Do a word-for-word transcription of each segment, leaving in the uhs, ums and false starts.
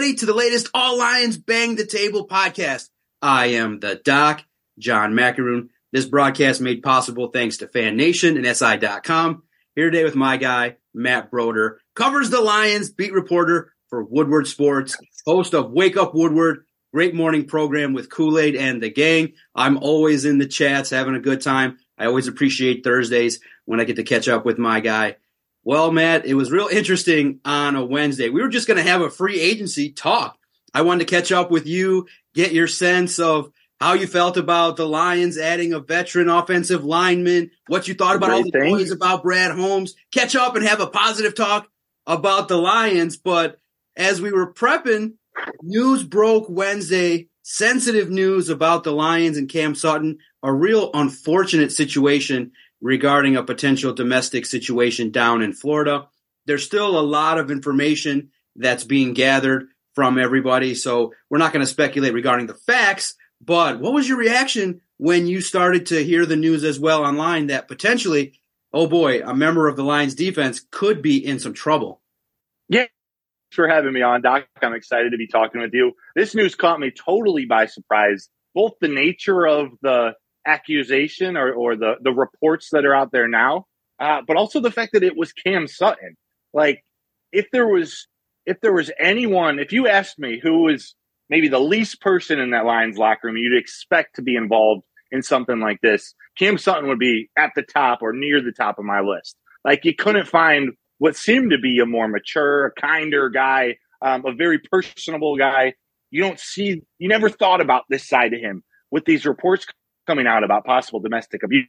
everybody, to the latest All Lions Bang the Table podcast. I am the Doc, John Macaroon. This broadcast made possible thanks to Fan Nation and S I dot com. Here today with my guy, Matt Broder, covers the Lions, beat reporter for Woodward Sports, host of Wake Up Woodward, great morning program with Kool-Aid and the gang. I'm always in the chats, having a good time. I always appreciate Thursdays when I get to catch up with my guy. Well, Matt, it was real interesting on a Wednesday. We were just going to have a free agency talk. I wanted to catch up with you, get your sense of how you felt about the Lions adding a veteran offensive lineman, what you thought about all the noise about Brad Holmes, catch up and have a positive talk about the Lions. But as we were prepping, news broke Wednesday, sensitive news about the Lions and Cam Sutton, a real unfortunate situation regarding a potential domestic situation down in Florida. There's still a lot of information that's being gathered from everybody, so we're not going to speculate regarding the facts, but what was your reaction when you started to hear the news as well online that potentially, oh boy, a member of the Lions defense could be in some trouble? Yeah, thanks for having me on, Doc. I'm excited to be talking with you. This news caught me totally by surprise, both the nature of the accusation or, or the, the reports that are out there now, uh, but also the fact that it was Cam Sutton. Like, if there was if there was anyone, if you asked me who was maybe the least person in that Lions locker room you'd expect to be involved in something like this, Cam Sutton would be at the top or near the top of my list. Like, you couldn't find what seemed to be a more mature, kinder guy, um, a very personable guy. You don't see, you never thought about this side of him. With these reports coming out about possible domestic abuse,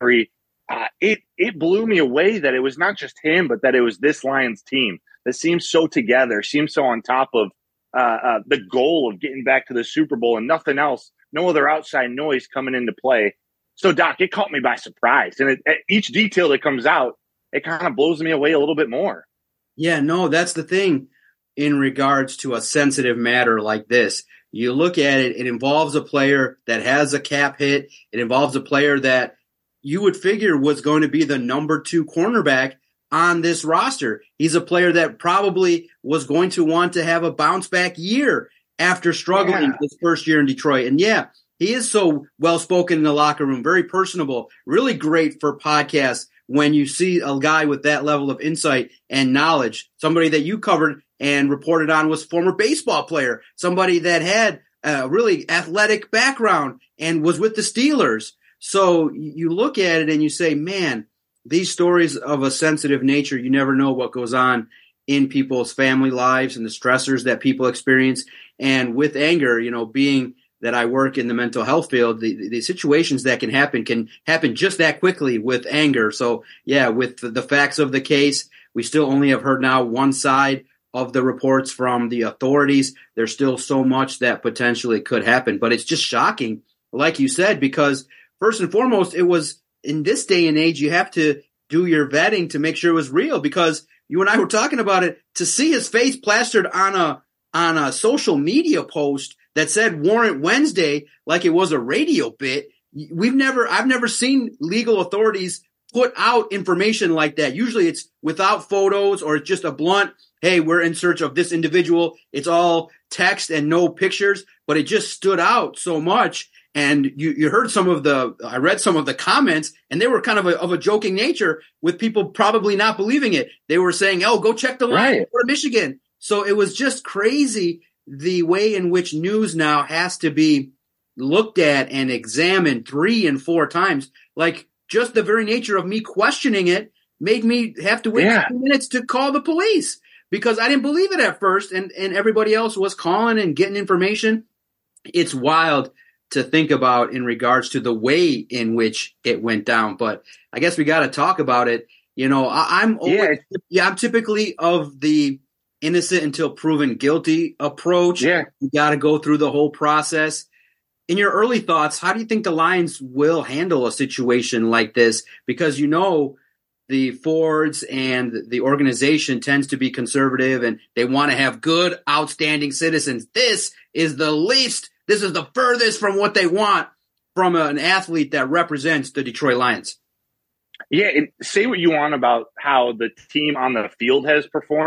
uh, it it blew me away that it was not just him, but that it was this Lions team that seems so together, seems so on top of uh, uh, the goal of getting back to the Super Bowl and nothing else, no other outside noise coming into play. So, Doc, it caught me by surprise. And it, each detail that comes out, it kind of blows me away a little bit more. Yeah, no, that's the thing in regards to a sensitive matter like this. You look at it, it involves a player that has a cap hit. It involves a player that you would figure was going to be the number two cornerback on this roster. He's a player that probably was going to want to have a bounce back year after struggling yeah. his first year in Detroit. And yeah, he is so well-spoken in the locker room, very personable, really great for podcasts when you see a guy with that level of insight and knowledge, somebody that you covered and reported on was former baseball player, somebody that had a really athletic background and was with the Steelers. So you look at it and you say, man, these stories of a sensitive nature, you never know what goes on in people's family lives and the stressors that people experience. And with anger, you know, being that I work in the mental health field, the, the situations that can happen can happen just that quickly with anger. So, yeah, with the, the facts of the case, we still only have heard now one side of the reports from the authorities. There's still so much that potentially could happen. But it's just shocking, like you said, because first and foremost, it was in this day and age, you have to do your vetting to make sure it was real, because you and I were talking about it. To see his face plastered on a on a social media post that said Warrant Wednesday like it was a radio bit, we've never I've never seen legal authorities put out information like that. Usually it's without photos or it's just a blunt, hey, we're in search of this individual. It's all text and no pictures, but it just stood out so much. And you, you heard some of the, I read some of the comments, and they were kind of a, of a joking nature with people probably not believing it. They were saying, oh, go check the line, right. Go to Michigan. So it was just crazy the way in which news now has to be looked at and examined three and four times. Like, just the very nature of me questioning it made me have to wait yeah. two minutes to call the police, because I didn't believe it at first, and, and everybody else was calling and getting information. It's wild to think about in regards to the way in which it went down. But I guess we got to talk about it. You know, I, I'm always, yeah. yeah, I'm typically of the innocent until proven guilty approach. Yeah. You got to go through the whole process. In your early thoughts, how do you think the Lions will handle a situation like this? Because, you know, the Fords and the organization tends to be conservative and they want to have good, outstanding citizens. This is the least, this is the furthest from what they want from an athlete that represents the Detroit Lions. Yeah, and say what you want about how the team on the field has performed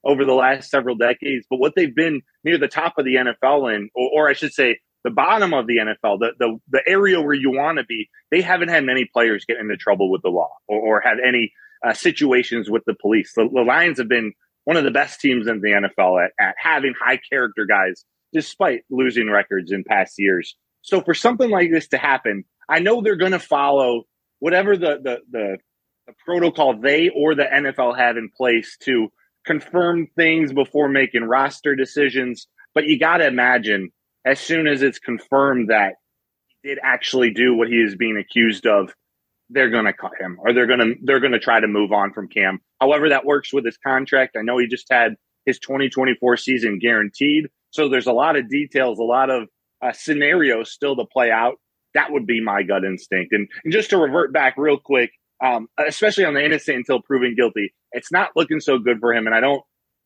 over the last several decades, but what they've been near the top of the N F L in, or, or I should say the bottom of the N F L, the, the, the area where you want to be, they haven't had many players get into trouble with the law or, or had any uh, situations with the police. The, the Lions have been one of the best teams in the N F L at, at having high character guys, despite losing records in past years. So for something like this to happen, I know they're going to follow whatever the, the, the, the protocol they or the N F L have in place to confirm things before making roster decisions. But you got to imagine, as soon as it's confirmed that he did actually do what he is being accused of, they're going to cut him, or they're going to they're going to try to move on from Cam. However that works with his contract. I know he just had his twenty twenty-four season guaranteed, so there's a lot of details, a lot of uh, scenarios still to play out. That would be my gut instinct. And, and just to revert back real quick, um, especially on the innocent until proven guilty, it's not looking so good for him. And I don't,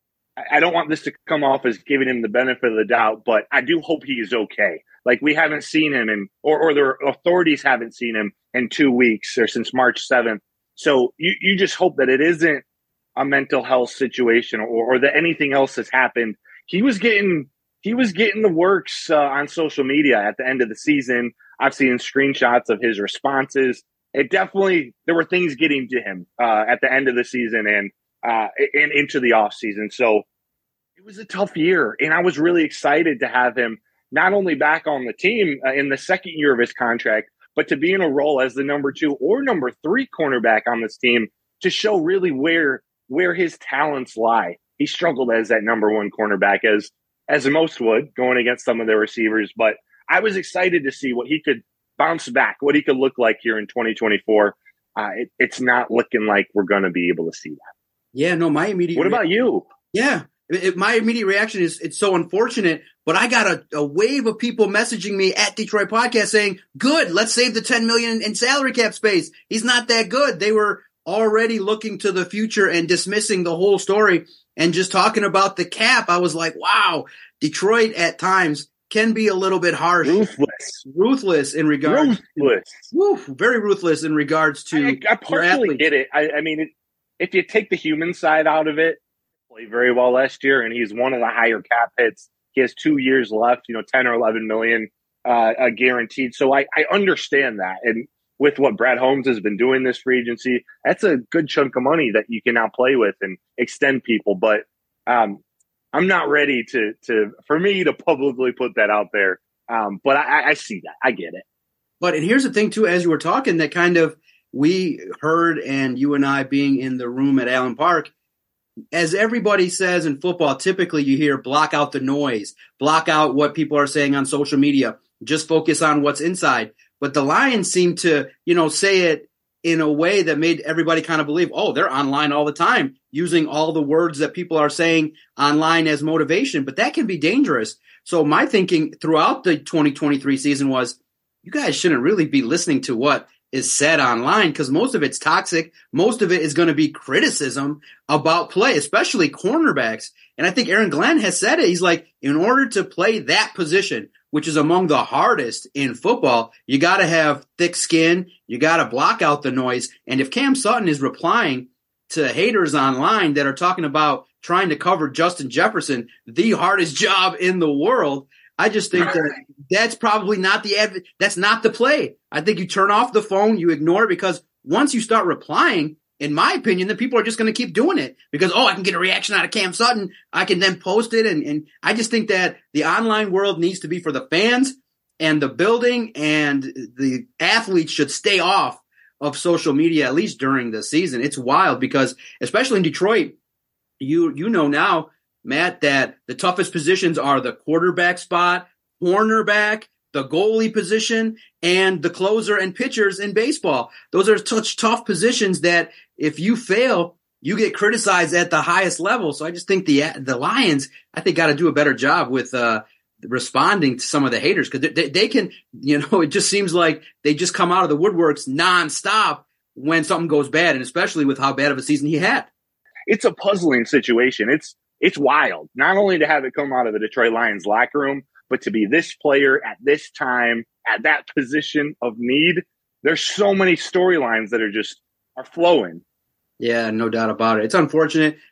I don't want this to come off as giving him the benefit of the doubt, but I do hope he is okay. Like, we haven't seen him in, or, or the authorities haven't seen him in two weeks or since March seventh. So you, you just hope that it isn't a mental health situation, or, or that anything else has happened. He was getting, he was getting the works uh, on social media at the end of the season. I've seen screenshots of his responses. It definitely, there were things getting to him uh, at the end of the season and, uh, and into the off season. So it was a tough year, and I was really excited to have him not only back on the team uh, in the second year of his contract, but to be in a role as the number two or number three cornerback on this team to show really where where his talents lie. He struggled as that number one cornerback, as as most would, going against some of their receivers. But I was excited to see what he could bounce back, what he could look like here in twenty twenty-four. Uh, it, it's not looking like we're going to be able to see that. Yeah, no, my immediate. What about you? Yeah, it, it, my immediate reaction is it's so unfortunate, but I got a, a wave of people messaging me at Detroit Podcast saying, good, let's save the ten million dollars in salary cap space. He's not that good. They were already looking to the future and dismissing the whole story and just talking about the cap. I was like, wow, Detroit at times can be a little bit harsh. Ruthless. Ruthless in regards. Ruthless. To, woof, very ruthless in regards to I, I partially get it. I, I mean, it, if you take the human side out of it, he played very well last year, and he's one of the higher cap hits. He has two years left, you know, ten or eleven million uh, uh, guaranteed. So I, I understand that. And with what Brad Holmes has been doing this free agency, that's a good chunk of money that you can now play with and extend people. But um, I'm not ready to, to, for me to publicly put that out there. Um, but I, I see that. I get it. But, and here's the thing too, as you were talking, that kind of, we heard, and you and I being in the room at Allen Park, as everybody says in football, typically you hear block out the noise, block out what people are saying on social media, just focus on what's inside. But the Lions seem to, you know, say it in a way that made everybody kind of believe, oh, they're online all the time, using all the words that people are saying online as motivation. But that can be dangerous. So my thinking throughout the twenty twenty-three season was, you guys shouldn't really be listening to what is said online, because most of it's toxic. Most of it is going to be criticism about play, especially cornerbacks. And I think Aaron Glenn has said it. He's like, in order to play that position, which is among the hardest in football, you got to have thick skin. You got to block out the noise. And if Cam Sutton is replying to haters online that are talking about trying to cover Justin Jefferson, the hardest job in the world, I just think that that's probably not the adv- that's not the play. I think you turn off the phone, you ignore it, because once you start replying, in my opinion, then people are just going to keep doing it because, oh, I can get a reaction out of Cam Sutton. I can then post it. And, and I just think that the online world needs to be for the fans, and the building and the athletes should stay off of social media, at least during the season. It's wild because, especially in Detroit, you you know now, Matt, that the toughest positions are the quarterback spot, cornerback, the goalie position, and the closer and pitchers in baseball. Those are such tough positions that if you fail, you get criticized at the highest level. So I just think the the Lions, I think, got to do a better job with uh, responding to some of the haters, because they, they can, you know, it just seems like they just come out of the woodworks nonstop when something goes bad, and especially with how bad of a season he had. It's a puzzling situation. It's It's wild, not only to have it come out of the Detroit Lions locker room, but to be this player at this time, at that position of need. There's so many storylines that are just are flowing. Yeah, no doubt about it. It's unfortunate.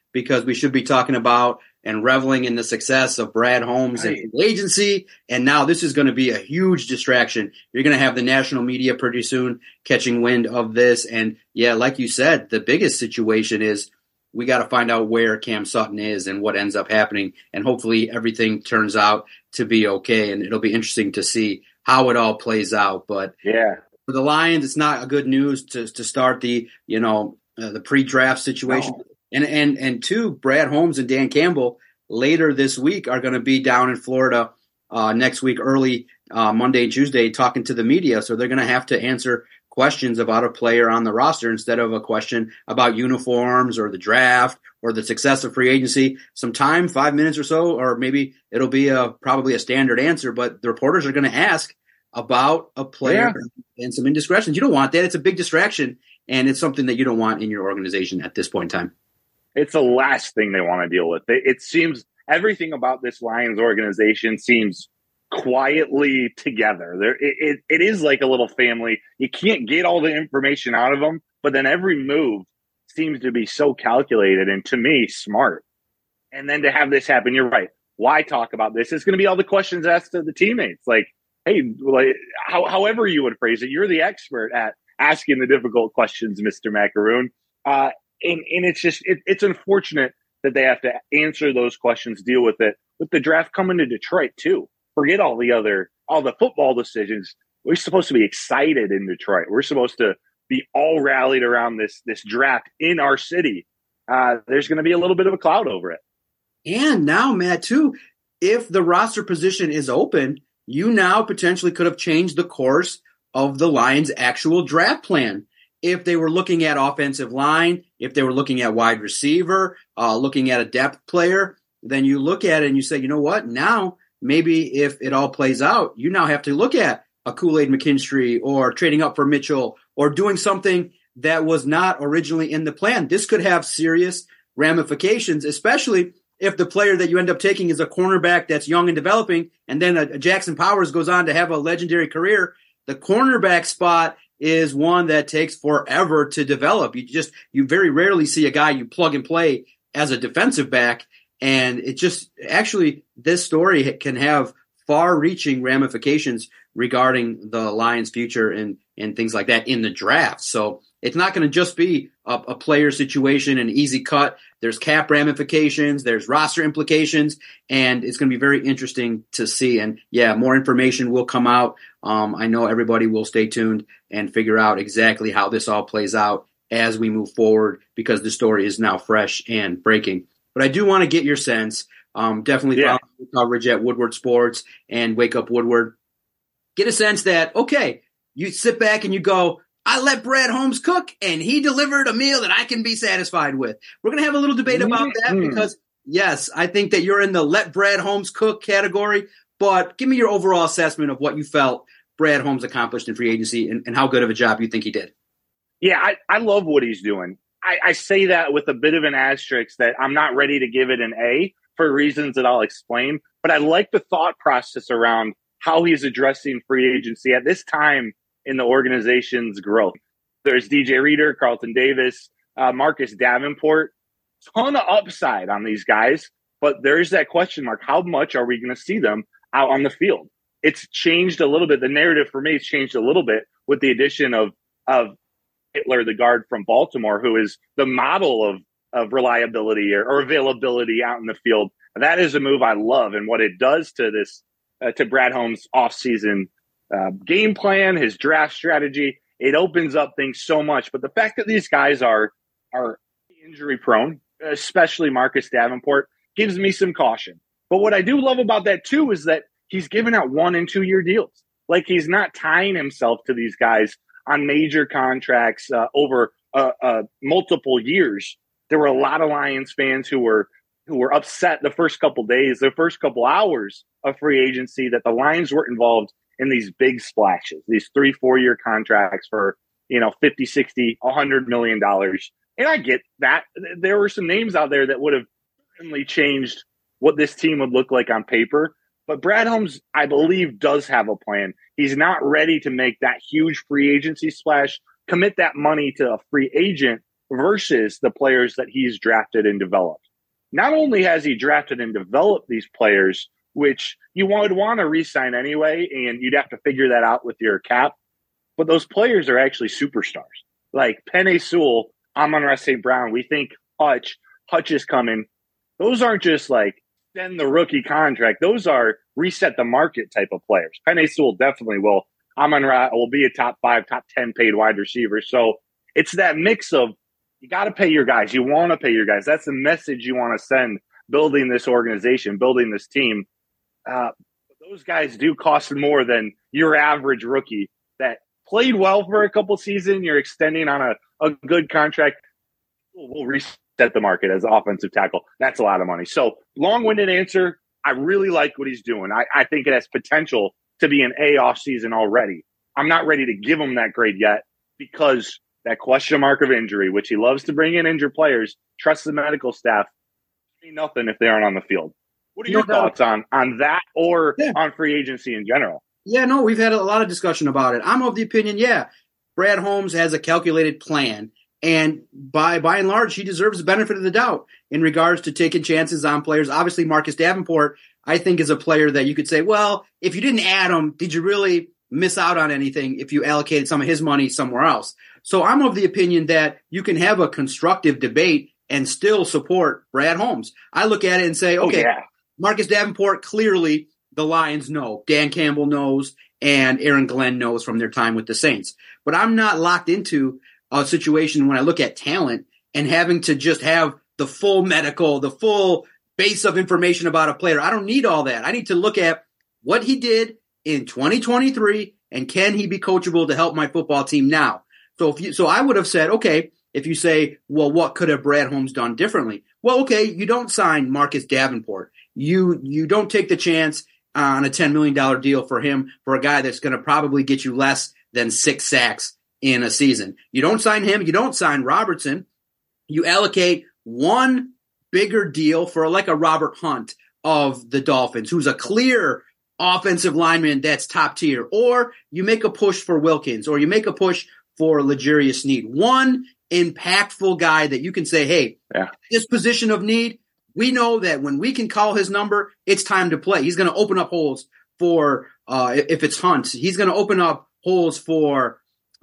because we should be talking about and reveling in the success of Brad Holmes right. and his agency. And now this is going to be a huge distraction. You're going to have the national media pretty soon catching wind of this. And yeah, like you said, the biggest situation is we got to find out where Cam Sutton is and what ends up happening. And hopefully everything turns out to be okay. And it'll be interesting to see how it all plays out. But yeah, for the Lions, it's not a good news to to start the, you know, uh, the pre-draft situation. No. And, and, and two, Brad Holmes and Dan Campbell later this week are going to be down in Florida uh, next week, early uh, Monday and Tuesday, talking to the media. So they're going to have to answer questions about a player on the roster instead of a question about uniforms or the draft or the success of free agency. Some time, five minutes or so, or maybe it'll be a probably a standard answer, but the reporters are going to ask about a player yeah. and some indiscretions. You don't want that. It's a big distraction, and it's something that you don't want in your organization at this point in time. It's the last thing they want to deal with. It, it seems everything about this Lions organization seems quietly together. There, it, it, it is like a little family. You can't get all the information out of them, but then every move seems to be so calculated and, to me, smart. And then to have this happen, you're right. Why talk about this? It's going to be all the questions asked to the teammates. Like, hey, like, how, however you would phrase it, you're the expert at asking the difficult questions, Mister Macaroon. Uh, and, and it's just, it, it's unfortunate that they have to answer those questions, deal with it. With the draft coming to Detroit, too. Forget all the other, all the football decisions. We're supposed to be excited in Detroit. We're supposed to be all rallied around this, this draft in our city. Uh, there's going to be a little bit of a cloud over it. And now, Matt, too, if the roster position is open, you now potentially could have changed the course of the Lions' actual draft plan. If they were looking at offensive line, if they were looking at wide receiver, uh, looking at a depth player, then you look at it and you say, you know what, now maybe if it all plays out, you now have to look at a Kool-Aid McKinstry or trading up for Mitchell or doing something that was not originally in the plan. This could have serious ramifications, especially if the player that you end up taking is a cornerback that's young and developing, and then a, a Jackson Powers goes on to have a legendary career. The cornerback spot is one that takes forever to develop. You just, you very rarely see a guy you plug and play as a defensive back. And it just, actually, this story can have far-reaching ramifications regarding the Lions' future and, and things like that in the draft. So it's not going to just be a, a player situation, an easy cut. There's cap ramifications, there's roster implications, and it's going to be very interesting to see. And yeah, more information will come out. Um, I know everybody will stay tuned and figure out exactly how this all plays out as we move forward, because the story is now fresh and breaking. But I do want to get your sense. Um, definitely yeah. follow coverage at Woodward Sports and Wake Up Woodward. Get a sense that, okay, you sit back and you go, I let Brad Holmes cook, and he delivered a meal that I can be satisfied with. We're going to have a little debate about that mm-hmm. because, yes, I think that you're in the let Brad Holmes cook category, but give me your overall assessment of what you felt Brad Holmes accomplished in free agency and, and how good of a job you think he did. Yeah, I, I love what he's doing. I, I say that with a bit of an asterisk that I'm not ready to give it an A for reasons that I'll explain, but I like the thought process around how he's addressing free agency at this time in the organization's growth. There's D J Reader, Carlton Davis, uh, Marcus Davenport, ton of upside on these guys, but there's that question mark. How much are we going to see them out on the field? It's changed a little bit. The narrative for me has changed a little bit with the addition of, of Hitler, the guard from Baltimore, who is the model of, of reliability or, or availability out in the field. That is a move I love. And what it does to this, uh, to Brad Holmes' offseason uh, game plan, his draft strategy, it opens up things so much. But the fact that these guys are, are injury prone, especially Marcus Davenport, gives me some caution. But what I do love about that too is that he's giving out one and two year deals. Like, he's not tying himself to these guys on major contracts uh, over uh, uh, multiple years. There were a lot of Lions fans who were who were upset the first couple days, the first couple hours of free agency that the Lions were involved in these big splashes, these three, four year contracts for, you know, fifty, sixty, a hundred million dollars. And I get that. There were some names out there that would have certainly changed what this team would look like on paper. But Brad Holmes, I believe, does have a plan. He's not ready to make that huge free agency splash, commit that money to a free agent versus the players that he's drafted and developed. Not only has he drafted and developed these players, which you would want to re-sign anyway, and you'd have to figure that out with your cap, but those players are actually superstars. Like Penei Sewell, Amon-Ra Saint Brown, we think Hutch, Hutch is coming. Those aren't just like extend the rookie contract. Those are reset the market type of players. Penei Sewell definitely will. Amon-Ra will be a top five, top ten paid wide receiver. So it's that mix of you got to pay your guys. You want to pay your guys. That's the message you want to send building this organization, building this team. Uh, those guys do cost more than your average rookie that played well for a couple seasons. You're extending on a, a good contract. We'll, we'll reset the market as offensive tackle. That's a lot of money. So long-winded answer. I really like what he's doing. I, I think it has potential to be an A off season already. I'm not ready to give him that grade yet because that question mark of injury, which he loves to bring in injured players, trust the medical staff, mean nothing if they aren't on the field. What are your no thoughts on, on that or yeah. on free agency in general? Yeah, no, we've had a lot of discussion about it. I'm of the opinion, yeah, Brad Holmes has a calculated plan, and by by and large, he deserves the benefit of the doubt in regards to taking chances on players. Obviously, Marcus Davenport, I think, is a player that you could say, well, if you didn't add him, did you really miss out on anything if you allocated some of his money somewhere else? So I'm of the opinion that you can have a constructive debate and still support Brad Holmes. I look at it and say, okay, oh, yeah. Marcus Davenport, clearly the Lions know. Dan Campbell knows, and Aaron Glenn knows from their time with the Saints. But I'm not locked into a situation when I look at talent and having to just have the full medical, the full base of information about a player. I don't need all that. I need to look at what he did in twenty twenty-three and can he be coachable to help my football team now? So if you, so I would have said, okay, if you say, well, what could have Brad Holmes done differently? Well, okay, you don't sign Marcus Davenport. You you don't take the chance on a ten million dollars deal for him, for a guy that's going to probably get you less than six sacks in a season. You don't sign him. You don't sign Robertson. You allocate one bigger deal for like a Robert Hunt of the Dolphins, who's a clear offensive lineman that's top tier. Or you make a push for Wilkins, or you make a push for L'Jarius Sneed. One impactful guy that you can say, hey, yeah. this position of need, we know that when we can call his number, it's time to play. He's going to open up holes for, uh, if it's Hunt, he's going to open up holes for,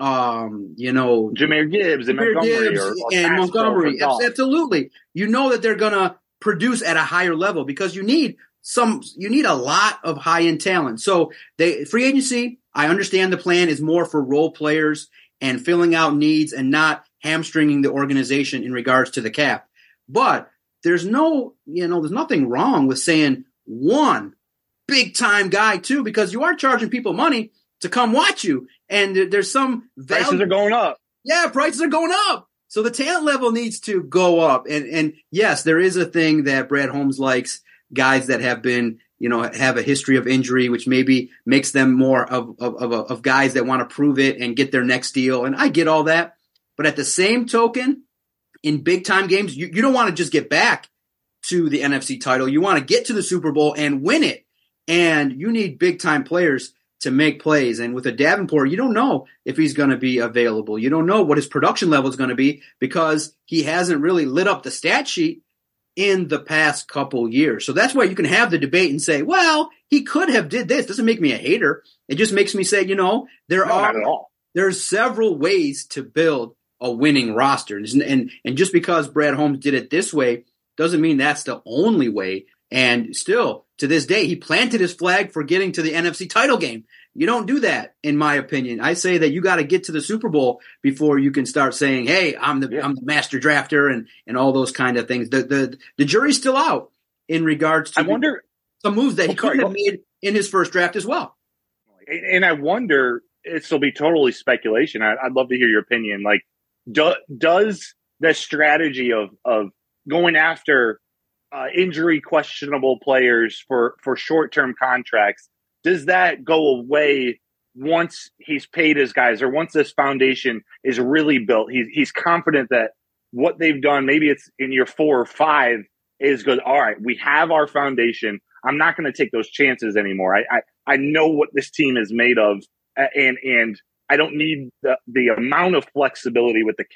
um, you know, Jahmyr Gibbs and Jahmyr Montgomery Gibbs or, or and Montgomery. Absolutely. You know that they're going to produce at a higher level because you need some, you need a lot of high end talent. So they free agency, I understand the plan is more for role players and filling out needs and not hamstringing the organization in regards to the cap. But there's no, you know, there's nothing wrong with saying one big time guy too, because you are charging people money to come watch you. And there's some value. Prices are going up. Yeah, prices are going up. So the talent level needs to go up. And, and yes, there is a thing that Brad Holmes likes, guys that have been, you know, have a history of injury, which maybe makes them more of, of, of, of guys that want to prove it and get their next deal. And I get all that. But at the same token, in big time games, you, you don't want to just get back to the N F C title. You want to get to the Super Bowl and win it. And you need big time players to make plays. And with a Davenport, you don't know if he's going to be available. You don't know what his production level is going to be because he hasn't really lit up the stat sheet in the past couple years. So that's why you can have the debate and say, well, he could have did this. Doesn't make me a hater. It just makes me say, you know, there no, are not at all. There's several ways to build a winning roster. And, and and just because Brad Holmes did it this way doesn't mean that's the only way. And still, to this day, he planted his flag for getting to the N F C title game. You don't do that, in my opinion. I say that you got to get to the Super Bowl before you can start saying, hey, I'm the yeah. I'm the master drafter and, and all those kind of things. The the the jury's still out in regards to I wonder, some moves that he oh, could sorry, have made in his first draft as well. And I wonder, this will be totally speculation. I, I'd love to hear your opinion. Like, do, does the strategy of of going after uh, injury questionable players for, for short-term contracts, does that go away once he's paid his guys or once this foundation is really built? He's, he's confident that what they've done, maybe it's in year four or five, is good. All right, we have our foundation. I'm not going to take those chances anymore. I, I, I know what this team is made of, and and I don't need the, the amount of flexibility with the cap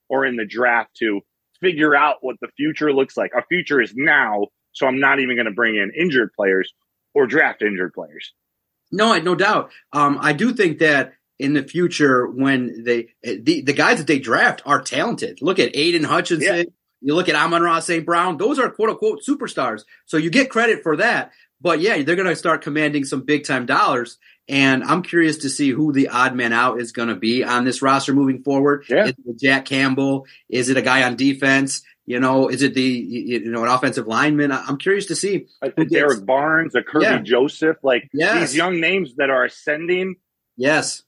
or in the draft to figure out what the future looks like. Our future is now, so I'm not even going to bring in injured players or draft injured players. No, no doubt. Um, I do think that in the future, when they the, the guys that they draft are talented. Look at Aiden Hutchinson. Yeah. You look at Amon-Ra Saint Brown. Those are quote unquote superstars. So you get credit for that. But yeah, they're going to start commanding some big time dollars. And I'm curious to see who the odd man out is going to be on this roster moving forward. Yeah. Is it Jack Campbell? Is it a guy on defense? You know, is it the, you know, an offensive lineman? I'm curious to see. A, a Derek Barnes, a Kirby yeah. Joseph, like yes. these young names that are ascending. Yes.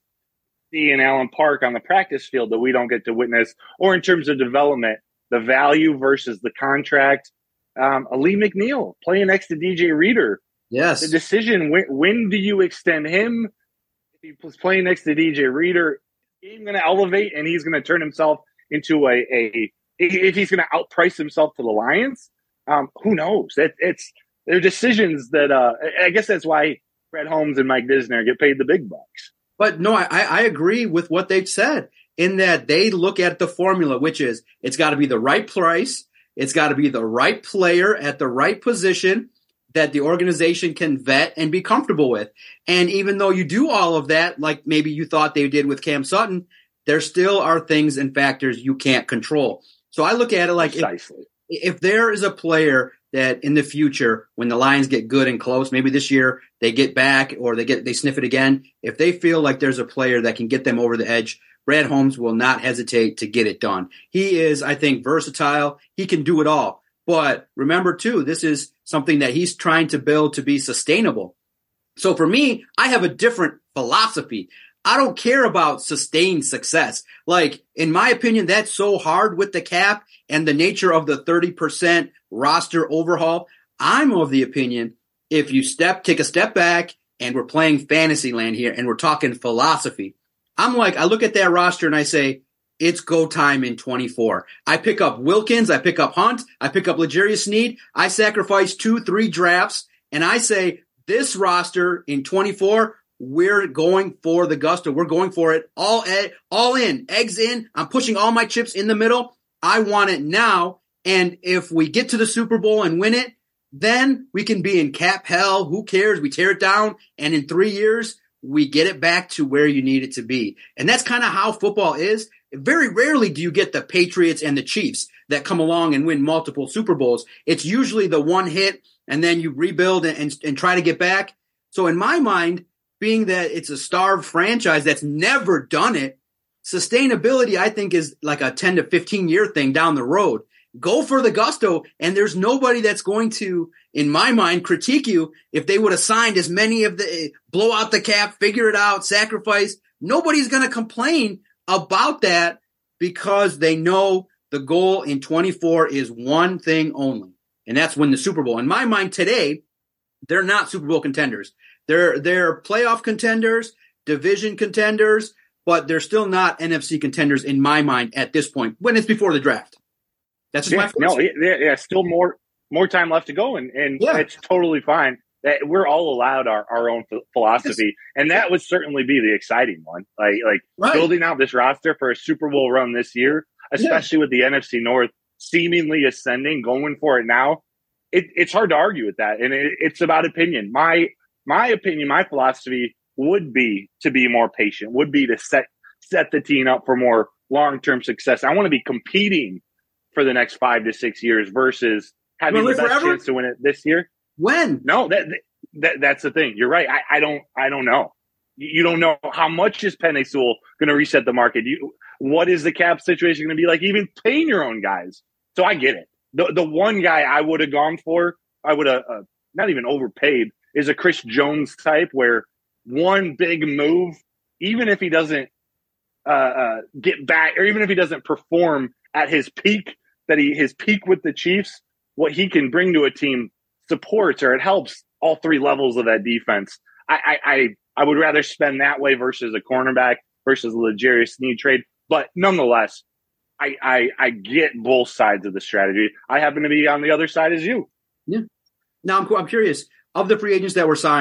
In Allen Park on the practice field that we don't get to witness, or in terms of development, the value versus the contract. Um, Ali McNeil playing next to D J Reader. Yes. The decision, when, when do you extend him? If he was playing next to D J Reader, he's going to elevate and he's going to turn himself into a, a if he's going to outprice himself to the Lions. Um, who knows? It, it's they're decisions that uh, I guess that's why Brett Holmes and Mike Visner get paid the big bucks. But no, I, I agree with what they've said in that they look at the formula, which is it's got to be the right price. It's got to be the right player at the right position that the organization can vet and be comfortable with. And even though you do all of that, like maybe you thought they did with Cam Sutton, there still are things and factors you can't control. So I look at it like if, if there is a player that in the future, when the Lions get good and close, maybe this year they get back or they get they sniff it again. If they feel like there's a player that can get them over the edge, Brad Holmes will not hesitate to get it done. He is, I think, versatile. He can do it all. But remember, too, this is something that he's trying to build to be sustainable. So for me, I have a different philosophy. I don't care about sustained success. Like, in my opinion, that's so hard with the cap and the nature of the thirty percent roster overhaul. I'm of the opinion if you step, take a step back and we're playing fantasy land here and we're talking philosophy. I'm like, I look at that roster and I say, it's go time in twenty-four. I pick up Wilkins. I pick up Hunt. I pick up L'Jarius Sneed. I sacrifice two, three drafts and I say this roster in twenty-four, we're going for the gusto. We're going for it all, ed- all in, eggs in. I'm pushing all my chips in the middle. I want it now. And if we get to the Super Bowl and win it, then we can be in cap hell. Who cares? We tear it down. And in three years, we get it back to where you need it to be. And that's kind of how football is. Very rarely do you get the Patriots and the Chiefs that come along and win multiple Super Bowls. It's usually the one hit and then you rebuild and, and, and try to get back. So in my mind, being that it's a starved franchise that's never done it, sustainability, I think, is like a ten to fifteen year thing down the road. Go for the gusto, and there's nobody that's going to, in my mind, critique you if they would have signed as many of the, blow out the cap, figure it out, sacrifice. Nobody's going to complain about that because they know the goal in twenty-four is one thing only, and that's win the Super Bowl. In my mind today, they're not Super Bowl contenders. They're they're playoff contenders, division contenders, but they're still not N F C contenders in my mind at this point when it's before the draft. That's just yeah, my philosophy. No, yeah, yeah, still more more time left to go, and, and yeah. It's totally fine. That we're all allowed our, our own philosophy, and that would certainly be the exciting one. Like like right. building out this roster for a Super Bowl run this year, especially yeah. with the N F C North seemingly ascending, going for it now. It, it's hard to argue with that, and it, it's about opinion. My my opinion, my philosophy would be to be more patient. Would be to set set the team up for more long term success. I want to be competing for the next five to six years versus having the best forever? chance to win it this year. When? No, that, that that's the thing. You're right. I, I don't I don't know. You don't know how much is Penei Sewell going to reset the market. You, what is the cap situation going to be like? Even paying your own guys. So I get it. The the one guy I would have gone for, I would have uh, not even overpaid, is a Chris Jones type where one big move, even if he doesn't uh, uh, get back, or even if he doesn't perform at his peak, that he his peak with the Chiefs, what he can bring to a team supports or it helps all three levels of that defense. I I I, I would rather spend that way versus a cornerback versus a L'Jarius Sneed trade. But nonetheless, I, I I get both sides of the strategy. I happen to be on the other side as you. Yeah. Now I'm I'm curious, of the free agents that were signed,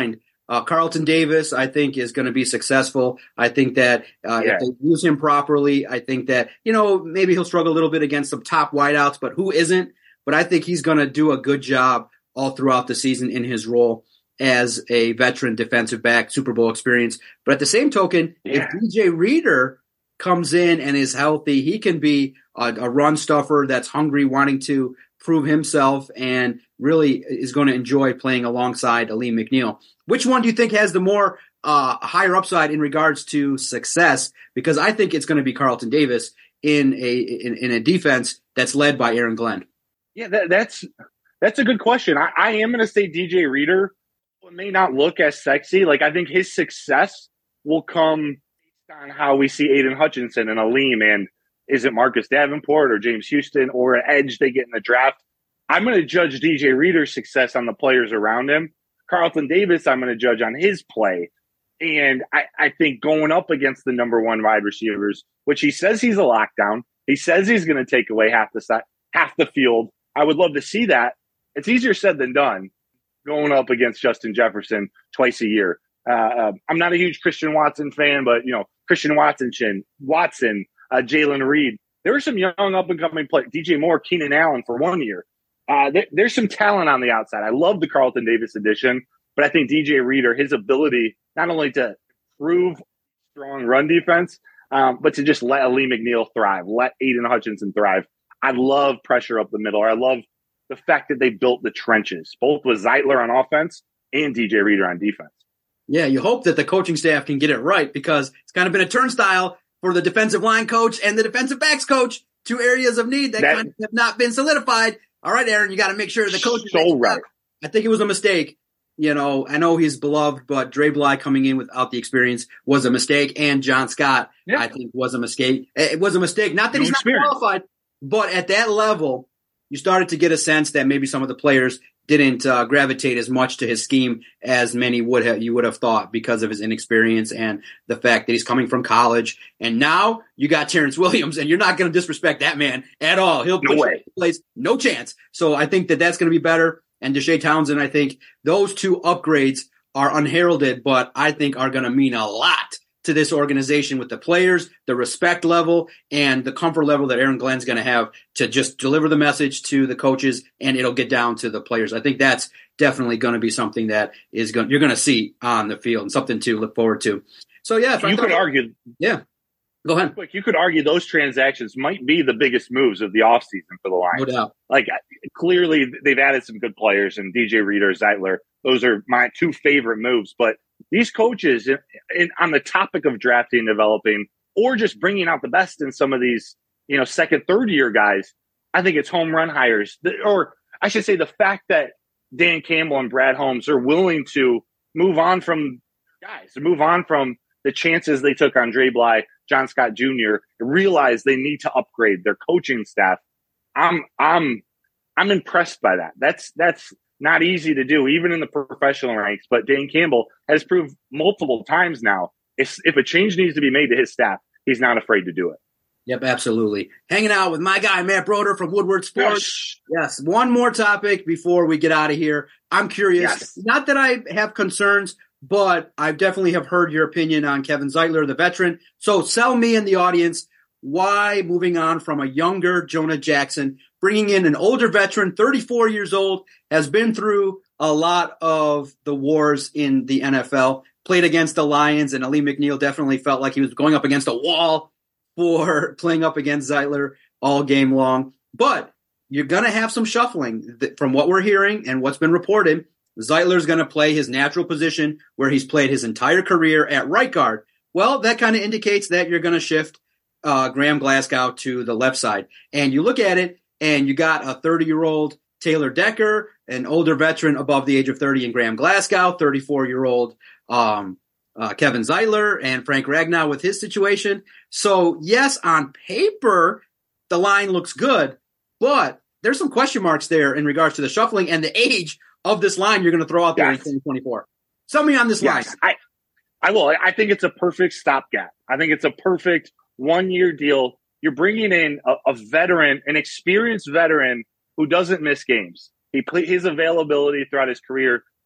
Uh, Carlton Davis, I think, is going to be successful. I think that uh, Yeah. if they use him properly, I think that, you know, maybe he'll struggle a little bit against some top wideouts, but who isn't? But I think he's going to do a good job all throughout the season in his role as a veteran defensive back, Super Bowl experience. But at the same token, Yeah. if D J Reader comes in and is healthy, he can be a, a run stuffer that's hungry, wanting to prove himself, and really is going to enjoy playing alongside Alim McNeill. Which one do you think has the more uh, higher upside in regards to success? Because I think it's going to be Carlton Davis in a in, in a defense that's led by Aaron Glenn. Yeah, that, that's that's a good question. I, I am going to say D J Reader. It may not look as sexy. Like, I think his success will come based on how we see Aiden Hutchinson and Alim, and is it Marcus Davenport or James Houston or an edge they get in the draft? I'm going to judge D J Reader's success on the players around him. Carlton Davis, I'm going to judge on his play. And I, I think going up against the number one wide receivers, which he says he's a lockdown, he says he's going to take away half the side, half the field. I would love to see that. It's easier said than done going up against Justin Jefferson twice a year. Uh, uh, I'm not a huge Christian Watson fan, but, you know, Christian Watson, Chin, Watson, uh, Jalen Reed. There were some young up-and-coming players. D J Moore, Keenan Allen for one year. Uh, there, there's some talent on the outside. I love the Carlton Davis addition, but I think D J Reader, his ability not only to prove strong run defense, um, but to just let Alim McNeill thrive, let Aiden Hutchinson thrive. I love pressure up the middle. I love the fact that they built the trenches, both with Zeitler on offense and D J Reader on defense. Yeah, you hope that the coaching staff can get it right, because it's kind of been a turnstile for the defensive line coach and the defensive backs coach, two areas of need that, that kind of have not been solidified. All right, Aaron, you got to make sure the coach is so right. I think it was a mistake. You know, I know he's beloved, but Dre Bly coming in without the experience was a mistake, and John Scott, yeah. I think, was a mistake. It was a mistake. Not that no he's experience. not qualified, but at that level, you started to get a sense that maybe some of the players didn't uh, gravitate as much to his scheme as many would have you would have thought, because of his inexperience and the fact that he's coming from college. And now you got Terrence Williams, and you're not going to disrespect that man at all. He'll no put way. you in place, no chance. So I think that that's going to be better. And Deshae Townsend, I think those two upgrades are unheralded, but I think are going to mean a lot to this organization with the players, the respect level, and the comfort level that Aaron Glenn's going to have to just deliver the message to the coaches, and it'll get down to the players. I think that's definitely going to be something that is going you're going to see on the field, and something to look forward to. So yeah, if you I could thought, argue. Yeah, go ahead. Quick, you could argue those transactions might be the biggest moves of the offseason for the Lions. No doubt. Like, clearly they've added some good players, and D J Reader, Zeitler, those are my two favorite moves. But these coaches, in, in, on the topic of drafting and developing, or just bringing out the best in some of these, you know, second, third year guys, I think it's home run hires. The, or I should say the fact that Dan Campbell and Brad Holmes are willing to move on from guys, move on from the chances they took on Dre Bly, John Scott Junior, realize they need to upgrade their coaching staff. I'm, I'm, I'm impressed by that. That's, that's not easy to do, even in the professional ranks. But Dan Campbell has proved multiple times now, if, if a change needs to be made to his staff, he's not afraid to do it. Yep, absolutely. Hanging out with my guy, Matt Broder from Woodward Sports. Yes. yes. One more topic before we get out of here. I'm curious, yes. not that I have concerns, but I definitely have heard your opinion on Kevin Zeitler, the veteran. So sell me and the audience why moving on from a younger Jonah Jackson, bringing in an older veteran, thirty-four years old, has been through a lot of the wars in the N F L, played against the Lions, and Alim McNeill definitely felt like he was going up against a wall for playing up against Zeitler all game long. But you're going to have some shuffling. From what we're hearing and what's been reported, Zeitler's going to play his natural position where he's played his entire career at right guard. Well, that kind of indicates that you're going to shift uh, Graham Glasgow to the left side. And you look at it, and you got a thirty-year-old Taylor Decker, an older veteran above the age of thirty in Graham Glasgow, thirty-four-year-old um, uh, Kevin Zeitler, and Frank Ragnow with his situation. So, yes, on paper, the line looks good, but there's some question marks there in regards to the shuffling and the age of this line you're going to throw out there yes. in twenty twenty-four. Tell me on this yes. line. I, I will. I think it's a perfect stopgap. I think it's a perfect one-year deal. You're bringing in a, a veteran, an experienced veteran who doesn't miss games. He play, his availability throughout his career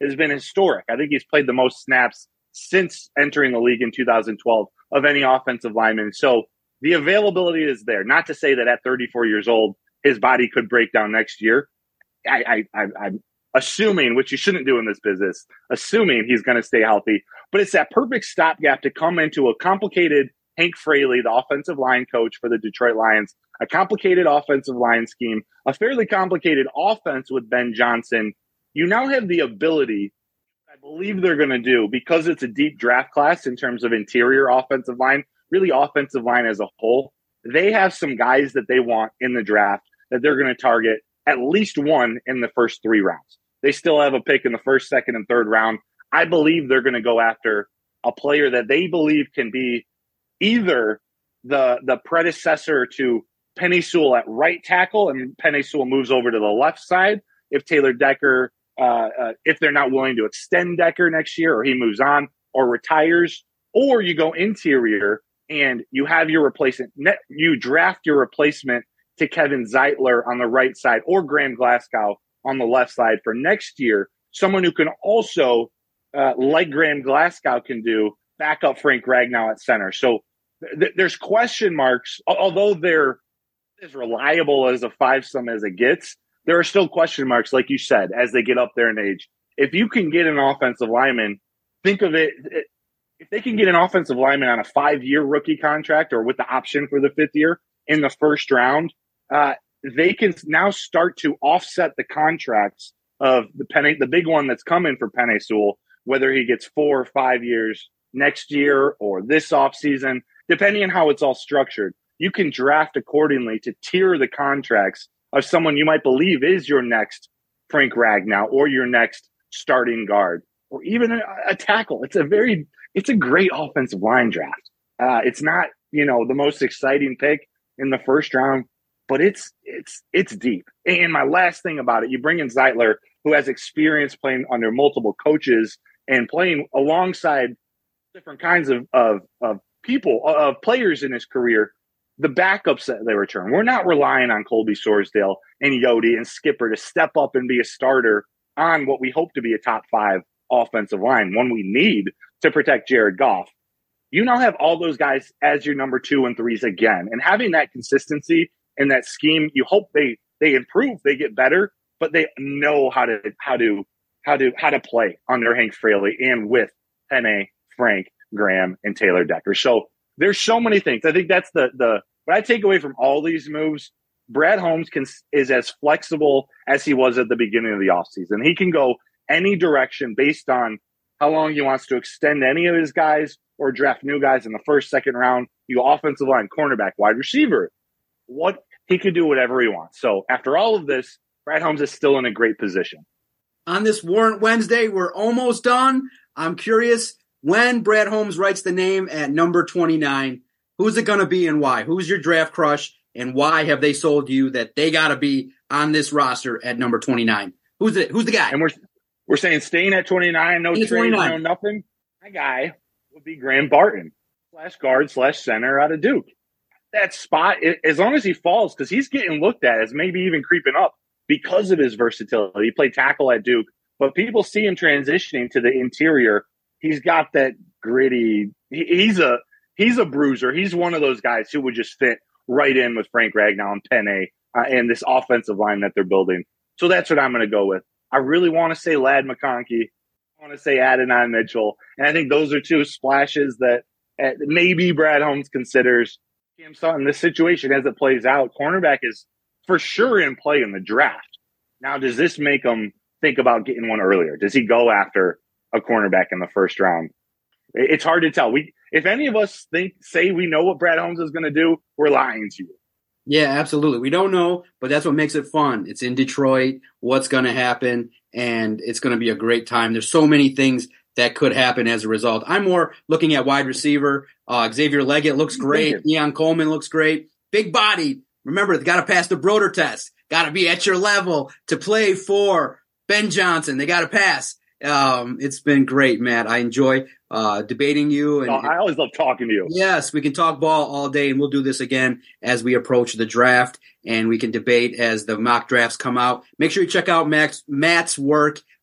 has been historic. I think he's played the most snaps since entering the league in two thousand twelve of any offensive lineman. So the availability is there. Not to say that at thirty-four years old, his body could break down next year. I, I, I, I'm assuming, which you shouldn't do in this business, assuming he's going to stay healthy. But it's that perfect stopgap to come into a complicated Hank Fraley, the offensive line coach for the Detroit Lions, a complicated offensive line scheme, a fairly complicated offense with Ben Johnson. You now have the ability, I believe they're going to do, because it's a deep draft class in terms of interior offensive line, really offensive line as a whole. They have some guys that they want in the draft that they're going to target at least one in the first three rounds. They still have a pick in the first, second, and third round. I believe they're going to go after a player that they believe can be either the the predecessor to Penei Sewell at right tackle, and Penei Sewell moves over to the left side if Taylor Decker, uh, uh, if they're not willing to extend Decker next year, or he moves on or retires, or you go interior and you have your replacement. You draft your replacement to Kevin Zeitler on the right side, or Graham Glasgow on the left side for next year. Someone who can also, uh, like Graham Glasgow can do, back up Frank Ragnow at center. So th- there's question marks, although they're as reliable as a five-some as it gets. There are still question marks, like you said, as they get up there in age. If you can get an offensive lineman, think of it, it if they can get an offensive lineman on a five-year rookie contract or with the option for the fifth year in the first round, uh, they can now start to offset the contracts of the Penei, the big one that's coming for Penei Sewell, whether he gets four or five years next year or this offseason, depending on how it's all structured. You can draft accordingly to tier the contracts of someone you might believe is your next Frank Ragnow or your next starting guard or even a, a tackle. It's a very, it's a great offensive line draft. Uh, it's not, you know, the most exciting pick in the first round, but it's, it's, it's deep. And my last thing about it, you bring in Zeitler, who has experience playing under multiple coaches and playing alongside different kinds of, of, of people, of players in his career. The backups that they return, we're not relying on Colby Sorsdale and Yodi and Skipper to step up and be a starter on what we hope to be a top five offensive line, one we need to protect Jared Goff. You now have all those guys as your number two and threes again. And having that consistency in that scheme, you hope they they improve, they get better, but they know how to how to how to how to play under Hank Fraley and with Penei, Frank, Graham, and Taylor Decker. So there's so many things. I think that's the the what I take away from all these moves. Brad Holmes can is as flexible as he was at the beginning of the offseason. He can go any direction based on how long he wants to extend any of his guys or draft new guys in the first, second round. You go offensive line, cornerback, wide receiver. What he could do whatever he wants. So after all of this, Brad Holmes is still in a great position. On this Warrant Wednesday, we're almost done. I'm curious, when Brad Holmes writes the name at number twenty-nine, who's it going to be and why? Who's your draft crush and why have they sold you that they got to be on this roster at number twenty-nine? Who's it? Who's the guy? And we're we're saying staying at twenty-nine, no trade, no nothing. My guy would be Graham Barton, slash guard, slash center out of Duke. That spot, as long as he falls, because he's getting looked at as maybe even creeping up because of his versatility. He played tackle at Duke, but people see him transitioning to the interior. He's got that gritty. He, he's a he's a bruiser. He's one of those guys who would just fit right in with Frank Ragnow and Penei uh, and this offensive line that they're building. So that's what I'm going to go with. I really want to say Ladd McConkey. I want to say Adonai Mitchell. And I think those are two splashes that uh, maybe Brad Holmes considers. Cam Sutton, this situation as it plays out, cornerback is for sure in play in the draft. Now, does this make him think about getting one earlier? Does he go after a cornerback in the first round? It's hard to tell. We, if any of us think, say we know what Brad Holmes is going to do, we're lying to you. Yeah, absolutely. We don't know, but that's what makes it fun. It's in Detroit, what's going to happen, and it's going to be a great time. There's so many things that could happen as a result. I'm more looking at wide receiver. Uh, Xavier Leggett looks great. Ian Coleman looks great. Big body. Remember, they got to pass the Broder test. Got to be at your level to play for Ben Johnson. They got to pass. Um, it's been great, Matt. I enjoy uh, debating you. And oh, I always love talking to you. Yes, we can talk ball all day, and we'll do this again as we approach the draft, and we can debate as the mock drafts come out. Make sure you check out Max, Matt's work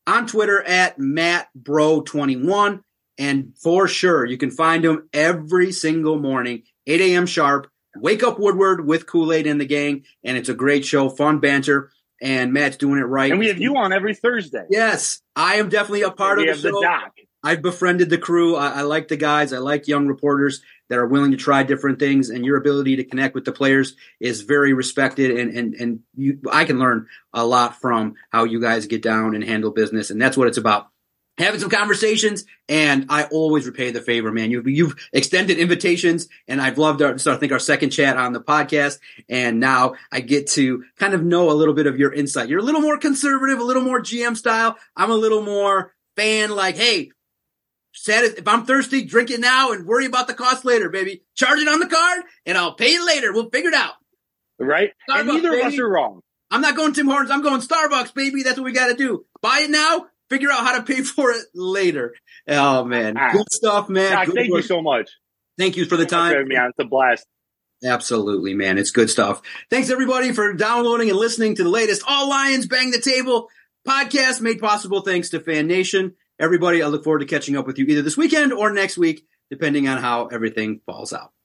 on Twitter at Matt Bro twenty-one. And for sure, you can find him every single morning, eight a.m. sharp. Wake Up Woodward with Kool-Aid and the gang. And it's a great show, fun banter. And Matt's doing it right. And we have you on every Thursday. Yes, I am definitely a part we of the have show. The doc. I've befriended the crew. I, I like the guys. I like young reporters that are willing to try different things. And your ability to connect with the players is very respected. And and and you, I can learn a lot from how you guys get down and handle business. And that's what it's about. Having some conversations, and I always repay the favor, man. You've, you've extended invitations, and I've loved our, so I think our second chat on the podcast, and now I get to kind of know a little bit of your insight. You're a little more conservative, a little more G M style. I'm a little more fan, like, hey, said if I'm thirsty, drink it now and worry about the cost later, baby. Charge it on the card, and I'll pay it later. We'll figure it out. Right? Starbucks, and neither baby. of us are wrong. I'm not going Tim Hortons. I'm going Starbucks, baby. That's what we got to do. Buy it now. Figure out how to pay for it later. Oh, man. Ah, Good stuff, man. Doc, good thank work. you so much. Thank you for the time. For me on. It's a blast. Absolutely, man. It's good stuff. Thanks, everybody, for downloading and listening to the latest All Lions Bang the Table podcast made possible thanks to Fan Nation. Everybody, I look forward to catching up with you either this weekend or next week, depending on how everything falls out.